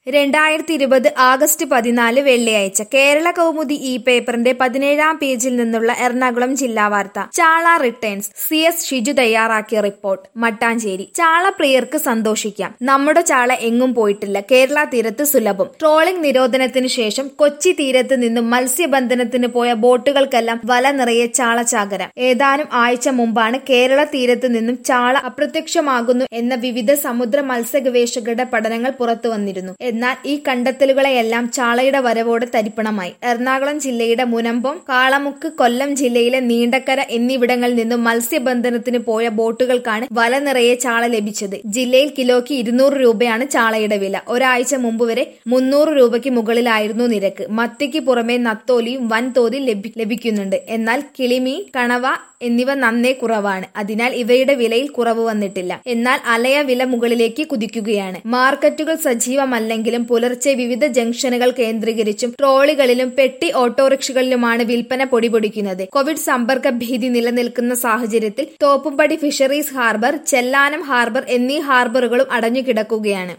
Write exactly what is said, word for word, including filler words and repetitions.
രണ്ടായിരത്തി ഇരുപത് ആഗസ്റ്റ് പതിനാല് വെള്ളിയാഴ്ച കേരള കൗമുദി ഈ പേപ്പറിന്റെ പതിനേഴാം പേജിൽ നിന്നുള്ള എറണാകുളം ജില്ലാ വാർത്ത. ചാള റിട്ടേൺസ്. സി എസ് ഷിജു തയ്യാറാക്കിയ റിപ്പോർട്ട്. മട്ടാഞ്ചേരി. ചാള പ്രിയർക്ക് സന്തോഷിക്കാം. നമ്മുടെ ചാള എങ്ങും പോയിട്ടില്ല. കേരള തീരത്ത് സുലഭം. ട്രോളിംഗ് നിരോധനത്തിന് ശേഷം കൊച്ചി തീരത്ത് നിന്നും മത്സ്യബന്ധനത്തിന് പോയ ബോട്ടുകൾക്കെല്ലാം വല നിറയെ ചാളചാകര. ഏതാനും ആഴ്ച മുമ്പാണ് കേരള തീരത്ത് നിന്നും ചാള അപ്രത്യക്ഷമാകുന്നു എന്ന വിവിധ സമുദ്ര മത്സ്യ ഗവേഷകരുടെ പഠനങ്ങൾ പുറത്തു വന്നിരുന്നു. എന്നാൽ ഈ കണ്ടെത്തലുകളെയെല്ലാം ചാളയുടെ വരവോടെ തരിപ്പണമായി. എറണാകുളം ജില്ലയുടെ മുനമ്പം, കാളമുക്ക്, കൊല്ലം ജില്ലയിലെ നീണ്ടക്കര എന്നിവിടങ്ങളിൽ നിന്നും മത്സ്യബന്ധനത്തിന് പോയ ബോട്ടുകൾക്കാണ് വല നിറയെ ചാള ലഭിച്ചത്. ജില്ലയിൽ കിലോയ്ക്ക് ഇരുന്നൂറ് രൂപയാണ് ചാളയുടെ വില. ഒരാഴ്ച മുമ്പ് വരെ മുന്നൂറ് രൂപയ്ക്ക് മുകളിലായിരുന്നു നിരക്ക്. മത്തിക്ക് പുറമെ നത്തോലിയും വൻതോതിൽ ലഭി ലഭിക്കുന്നുണ്ട്. എന്നാൽ കിളിമീൻ, കണവ എന്നിവ നന്നേ കുറവാണ്. അതിനാൽ ഇവയുടെ വിലയിൽ കുറവ് വന്നിട്ടില്ല. എന്നാൽ അലയ വില മുകളിലേക്ക് കുതിക്കുകയാണ്. മാർക്കറ്റുകൾ സജീവമല്ലെങ്കിലും പുലർച്ചെ വിവിധ ജംഗ്ഷനുകൾ കേന്ദ്രീകരിച്ചും ട്രോളികളിലും പെട്ടി ഓട്ടോറിക്ഷകളിലുമാണ് വിൽപ്പന പൊടിപൊടിക്കുന്നത്. കോവിഡ് സമ്പർക്ക ഭീതി നിലനിൽക്കുന്ന സാഹചര്യത്തിൽ Thoppumpady fisheries harbour, Chellanam harbour എന്നീ ഹാർബറുകളും അടഞ്ഞുകിടക്കുകയാണ്.